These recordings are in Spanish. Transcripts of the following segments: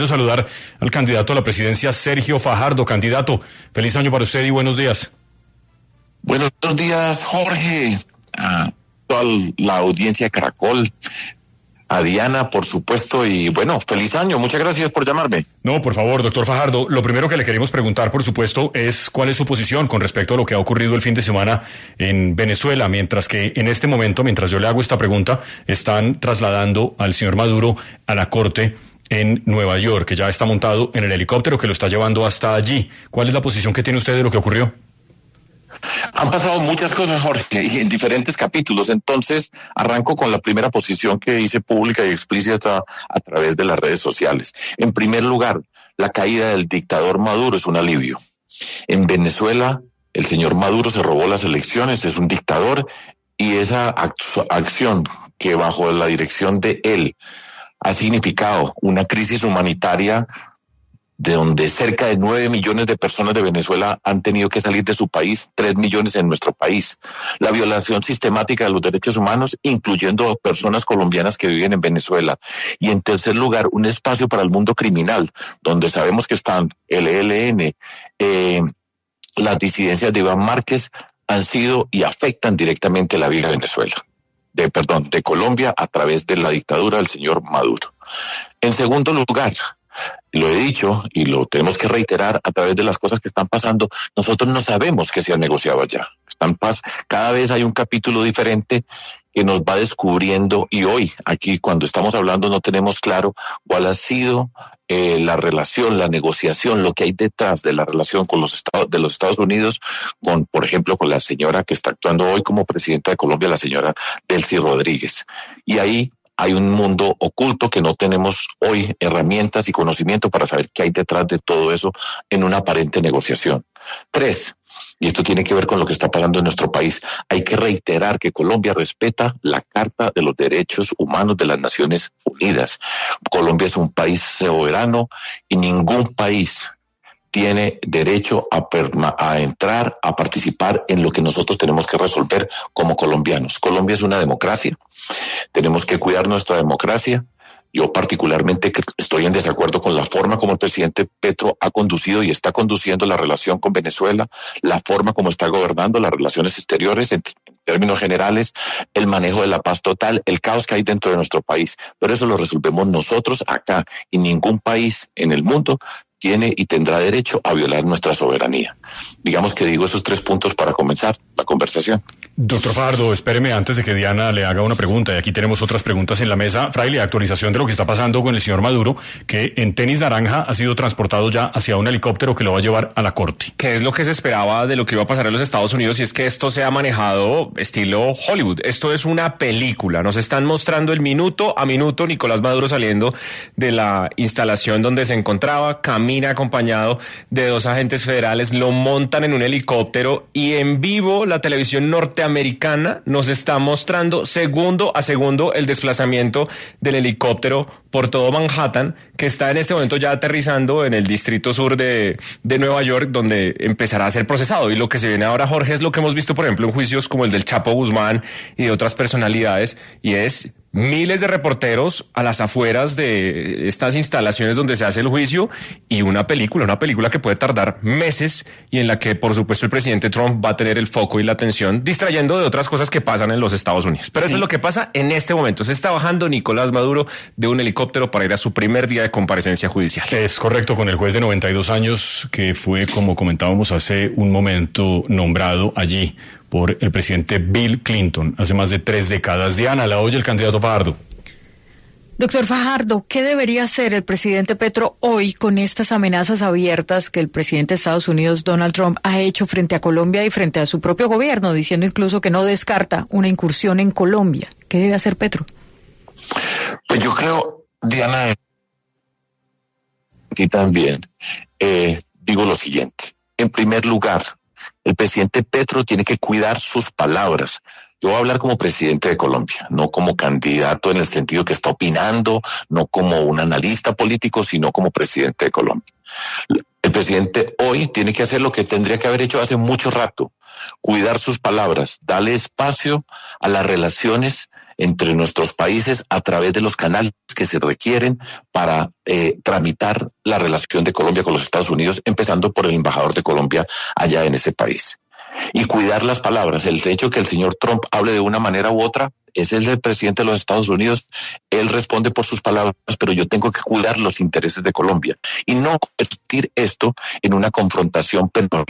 Quiero saludar al candidato a la presidencia, Sergio Fajardo. Candidato, feliz año para usted y buenos días. Buenos días, Jorge, a toda la audiencia de Caracol, a Diana, por supuesto, y bueno, feliz año. Muchas gracias por llamarme. No, por favor, doctor Fajardo, lo primero que le queremos preguntar, por supuesto, es cuál es su posición con respecto a lo que ha ocurrido el fin de semana en Venezuela, mientras que en este momento, mientras yo le hago esta pregunta, están trasladando al señor Maduro a la corte en Nueva York, que ya está montado en el helicóptero que lo está llevando hasta allí. ¿Cuál es la posición que tiene usted de lo que ocurrió? Han pasado muchas cosas, Jorge, y en diferentes capítulos. Entonces, arranco con la primera posición que hice pública y explícita a través de las redes sociales. En primer lugar, la caída del dictador Maduro es un alivio. En Venezuela, el señor Maduro se robó las elecciones, es un dictador, y esa acción que bajo la dirección de él ha significado una crisis humanitaria de donde cerca de 9 millones de personas de Venezuela han tenido que salir de su país, 3 millones en nuestro país. La violación sistemática de los derechos humanos, incluyendo personas colombianas que viven en Venezuela. Y en tercer lugar, un espacio para el mundo criminal, donde sabemos que están el ELN, las disidencias de Iván Márquez han sido y afectan directamente la vida de Venezuela. De Colombia a través de la dictadura del señor Maduro. En segundo lugar, lo he dicho y lo tenemos que reiterar a través de las cosas que están pasando, nosotros no sabemos qué se ha negociado allá. Cada vez hay un capítulo diferente que nos va descubriendo y hoy aquí cuando estamos hablando no tenemos claro cuál ha sido la relación, la negociación, lo que hay detrás de la relación con los Estados Unidos, por ejemplo, con la señora que está actuando hoy como presidenta de Colombia, la señora Delcy Rodríguez. Y ahí hay un mundo oculto que no tenemos hoy herramientas y conocimiento para saber qué hay detrás de todo eso en una aparente negociación. 3, y esto tiene que ver con lo que está pasando en nuestro país, hay que reiterar que Colombia respeta la Carta de los Derechos Humanos de las Naciones Unidas. Colombia es un país soberano y ningún país tiene derecho a entrar, a participar en lo que nosotros tenemos que resolver como colombianos. Colombia es una democracia, tenemos que cuidar nuestra democracia. Yo particularmente estoy en desacuerdo con la forma como el presidente Petro ha conducido y está conduciendo la relación con Venezuela, la forma como está gobernando las relaciones exteriores en términos generales, el manejo de la paz total, el caos que hay dentro de nuestro país. Pero eso lo resolvemos nosotros acá y ningún país en el mundo tiene y tendrá derecho a violar nuestra soberanía. Digamos que digo esos 3 puntos para comenzar la conversación. Doctor Fajardo, espéreme antes de que Diana le haga una pregunta, y aquí tenemos otras preguntas en la mesa. Fraile, actualización de lo que está pasando con el señor Maduro, que en tenis naranja ha sido transportado ya hacia un helicóptero que lo va a llevar a la corte. ¿Qué es lo que se esperaba de lo que iba a pasar en los Estados Unidos? Y es que esto se ha manejado estilo Hollywood. Esto es una película. Nos están mostrando el minuto a minuto Nicolás Maduro saliendo de la instalación donde se encontraba, camina acompañado de 2 agentes federales, lo montan en un helicóptero y en vivo la televisión norteamericana nos está mostrando segundo a segundo el desplazamiento del helicóptero por todo Manhattan, que está en este momento ya aterrizando en el distrito sur de Nueva York, donde empezará a ser procesado. Y lo que se viene ahora, Jorge, es lo que hemos visto, por ejemplo, en juicios como el del Chapo Guzmán y de otras personalidades, y es miles de reporteros a las afueras de estas instalaciones donde se hace el juicio y una película que puede tardar meses y en la que, por supuesto, el presidente Trump va a tener el foco y la atención distrayendo de otras cosas que pasan en los Estados Unidos. Pero sí, eso es lo que pasa en este momento. Se está bajando Nicolás Maduro de un helicóptero para ir a su primer día de comparecencia judicial. Es correcto, con el juez de 92 años que fue, como comentábamos hace un momento, nombrado allí por el presidente Bill Clinton hace más de 3 décadas. Diana, la oye el candidato Fajardo. Doctor Fajardo, ¿qué debería hacer el presidente Petro hoy con estas amenazas abiertas que el presidente de Estados Unidos, Donald Trump, ha hecho frente a Colombia y frente a su propio gobierno, diciendo incluso que no descarta una incursión en Colombia? ¿Qué debe hacer Petro? Pues yo creo, Diana, y también digo lo siguiente. En primer lugar, el presidente Petro tiene que cuidar sus palabras. Yo voy a hablar como presidente de Colombia, no como candidato en el sentido que está opinando, no como un analista político, sino como presidente de Colombia. El presidente hoy tiene que hacer lo que tendría que haber hecho hace mucho rato, cuidar sus palabras, darle espacio a las relaciones entre nuestros países a través de los canales que se requieren para tramitar la relación de Colombia con los Estados Unidos, empezando por el embajador de Colombia allá en ese país. Y cuidar las palabras. El hecho de que el señor Trump hable de una manera u otra, es el presidente de los Estados Unidos, él responde por sus palabras, pero yo tengo que cuidar los intereses de Colombia y no convertir esto en una confrontación penal.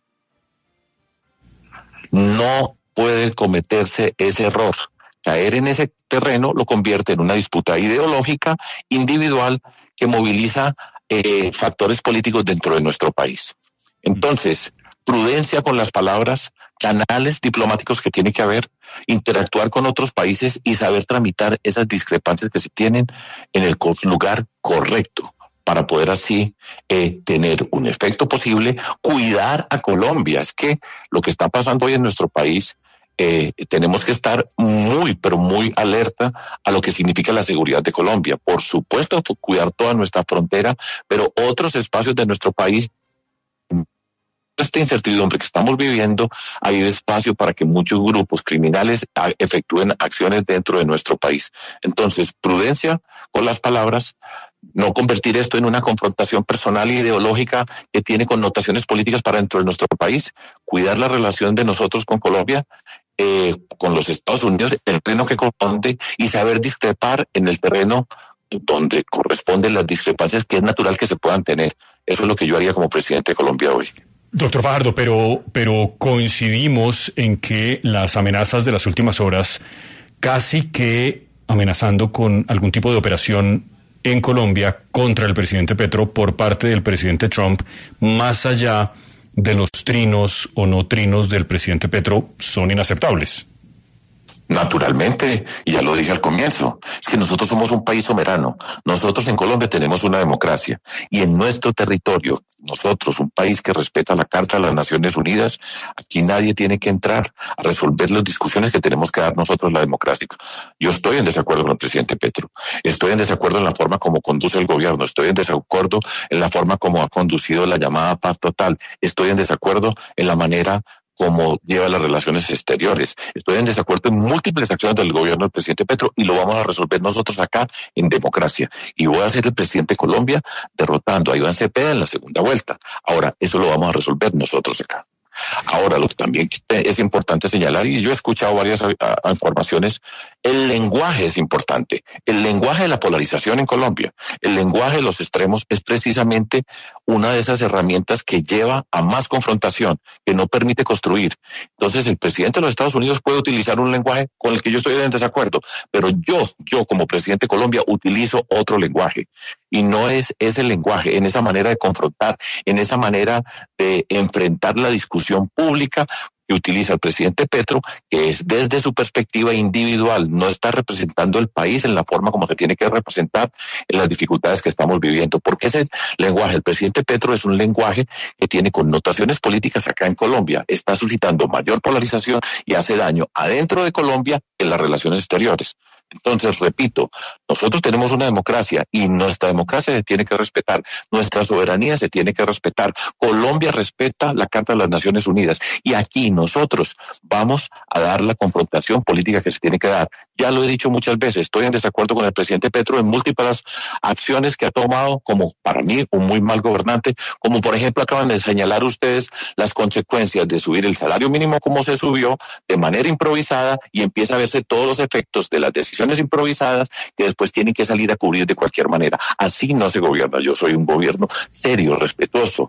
No puede cometerse ese error. Caer en ese terreno lo convierte en una disputa ideológica, individual, que moviliza factores políticos dentro de nuestro país. Entonces, prudencia con las palabras, canales diplomáticos que tiene que haber, interactuar con otros países y saber tramitar esas discrepancias que se tienen en el lugar correcto para poder así tener un efecto posible, cuidar a Colombia. Es que lo que está pasando hoy en nuestro país, tenemos que estar muy, pero muy alerta a lo que significa la seguridad de Colombia. Por supuesto, cuidar toda nuestra frontera, pero otros espacios de nuestro país. Esta incertidumbre que estamos viviendo, hay espacio para que muchos grupos criminales efectúen acciones dentro de nuestro país. Entonces, prudencia con las palabras, no convertir esto en una confrontación personal e ideológica que tiene connotaciones políticas para dentro de nuestro país, cuidar la relación de nosotros con Colombia, con los Estados Unidos, el terreno que corresponde y saber discrepar en el terreno donde corresponden las discrepancias que es natural que se puedan tener. Eso es lo que yo haría como presidente de Colombia hoy. Doctor Fajardo, pero coincidimos en que las amenazas de las últimas horas, casi que amenazando con algún tipo de operación en Colombia contra el presidente Petro por parte del presidente Trump, más allá de los trinos o no trinos del presidente Petro, son inaceptables. Naturalmente, y ya lo dije al comienzo, es que nosotros somos un país soberano. Nosotros en Colombia tenemos una democracia y en nuestro territorio, nosotros, un país que respeta la Carta de las Naciones Unidas, aquí nadie tiene que entrar a resolver las discusiones que tenemos que dar nosotros la democracia. Yo estoy en desacuerdo con el presidente Petro, estoy en desacuerdo en la forma como conduce el gobierno, estoy en desacuerdo en la forma como ha conducido la llamada paz total, estoy en desacuerdo en la manera como lleva las relaciones exteriores. Estoy en desacuerdo en múltiples acciones del gobierno del presidente Petro y lo vamos a resolver nosotros acá en democracia. Y voy a ser el presidente de Colombia derrotando a Iván Cepeda en la segunda vuelta. Ahora, eso lo vamos a resolver nosotros acá. Ahora, lo que también es importante señalar, y yo he escuchado varias informaciones, el lenguaje es importante. El lenguaje de la polarización en Colombia, el lenguaje de los extremos es precisamente una de esas herramientas que lleva a más confrontación, que no permite construir. Entonces, el presidente de los Estados Unidos puede utilizar un lenguaje con el que yo estoy en desacuerdo, pero yo como presidente de Colombia utilizo otro lenguaje. Y no es ese lenguaje, en esa manera de confrontar, en esa manera de enfrentar la discusión pública que utiliza el presidente Petro, que es desde su perspectiva individual, no está representando el país en la forma como se tiene que representar en las dificultades que estamos viviendo. Porque ese lenguaje del presidente Petro es un lenguaje que tiene connotaciones políticas acá en Colombia, está suscitando mayor polarización y hace daño adentro de Colombia en las relaciones exteriores. Entonces, repito, nosotros tenemos una democracia y nuestra democracia se tiene que respetar, nuestra soberanía se tiene que respetar. Colombia respeta la Carta de las Naciones Unidas y aquí nosotros vamos a dar la confrontación política que se tiene que dar. Ya lo he dicho muchas veces, estoy en desacuerdo con el presidente Petro en múltiples acciones que ha tomado como, para mí, un muy mal gobernante, como por ejemplo acaban de señalar ustedes las consecuencias de subir el salario mínimo como se subió de manera improvisada y empieza a verse todos los efectos de las decisiones improvisadas que después tienen que salir a cubrir de cualquier manera. Así no se gobierna. Yo soy un gobierno serio, respetuoso,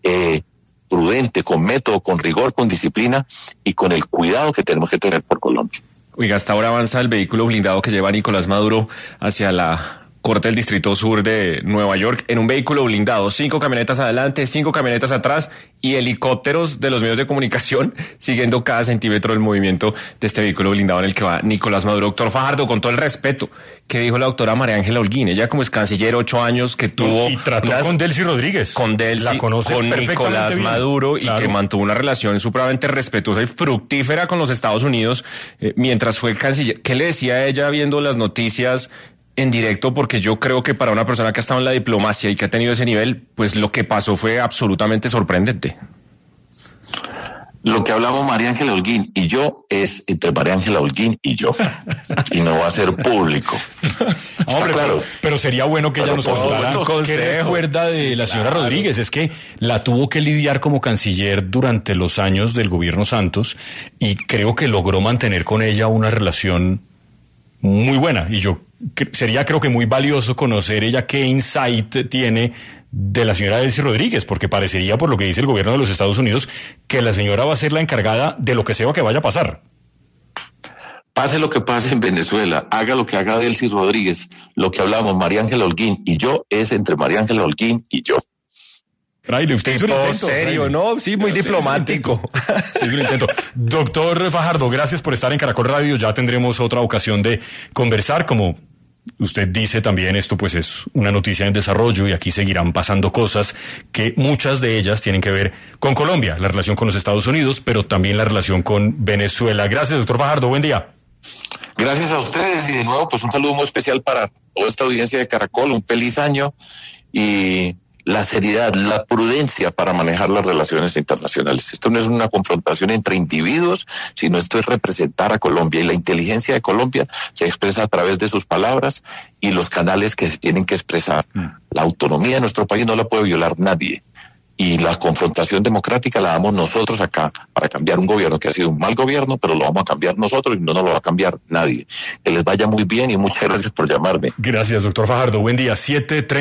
prudente, con método, con rigor, con disciplina y con el cuidado que tenemos que tener por Colombia. Oiga, hasta ahora avanza el vehículo blindado que lleva Nicolás Maduro hacia la Corte del Distrito Sur de Nueva York en un vehículo blindado, 5 camionetas adelante, 5 camionetas atrás y helicópteros de los medios de comunicación siguiendo cada centímetro del movimiento de este vehículo blindado en el que va Nicolás Maduro. Doctor Fajardo, con todo el respeto, ¿qué dijo la doctora María Ángela Holguín? Ella como es canciller 8 años que tuvo... Y trató con Delcy Rodríguez. Con Delcy, la conoce con Nicolás bien. Maduro y claro, que mantuvo una relación supremamente respetuosa y fructífera con los Estados Unidos mientras fue canciller. ¿Qué le decía a ella viendo las noticias en directo? Porque yo creo que para una persona que ha estado en la diplomacia y que ha tenido ese nivel, pues lo que pasó fue absolutamente sorprendente. Lo que hablamos María Ángela Holguín y yo es entre María Ángela Holguín y yo. Y no va a ser público. Hombre, claro. pero sería bueno que ella nos contara qué recuerda de la señora Rodríguez. Es que la tuvo que lidiar como canciller durante los años del gobierno Santos y creo que logró mantener con ella una relación muy buena. Y sería creo que muy valioso conocer ella qué insight tiene de la señora Delcy Rodríguez, porque parecería, por lo que dice el gobierno de los Estados Unidos, que la señora va a ser la encargada de lo que sea que vaya a pasar. Pase lo que pase en Venezuela, haga lo que haga Delcy Rodríguez, lo que hablamos María Ángela Holguín y yo es entre María Ángela Holguín y yo. Fraile, usted hizo un intento. Serio, ¿no? Sí, muy diplomático. Es un intento. Doctor Fajardo, gracias por estar en Caracol Radio. Ya tendremos otra ocasión de conversar. Como usted dice también, esto pues es una noticia en desarrollo y aquí seguirán pasando cosas que muchas de ellas tienen que ver con Colombia, la relación con los Estados Unidos, pero también la relación con Venezuela. Gracias, doctor Fajardo. Buen día. Gracias a ustedes y de nuevo pues un saludo muy especial para toda esta audiencia de Caracol. Un feliz año y la seriedad, la prudencia para manejar las relaciones internacionales. Esto no es una confrontación entre individuos, sino esto es representar a Colombia y la inteligencia de Colombia se expresa a través de sus palabras y los canales que se tienen que expresar. La autonomía de nuestro país no la puede violar nadie y la confrontación democrática la damos nosotros acá para cambiar un gobierno que ha sido un mal gobierno, pero lo vamos a cambiar nosotros y no nos lo va a cambiar nadie. Que les vaya muy bien y muchas gracias por llamarme. Gracias, doctor Fajardo. Buen día. 7:30.